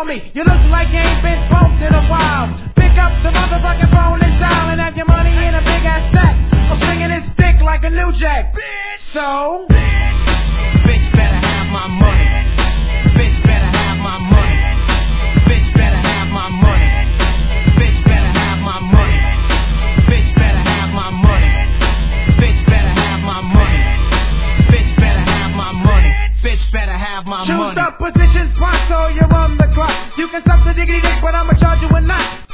me, you look like you ain't been smoked in a while. Pick up the motherfucking phone and dial and have your money in a big ass stack. I'm swinging this dick like a new jack. So, bitch better have my money. Bitch better have my money. Bitch better have my money. Bitch better have my money. Bitch better have my money. Bitch better have my money. Bitch better have my money. Bitch better have my money. Choose the position spot so you're on the clock. You can suck the diggity dick, but I'ma charge you a knot.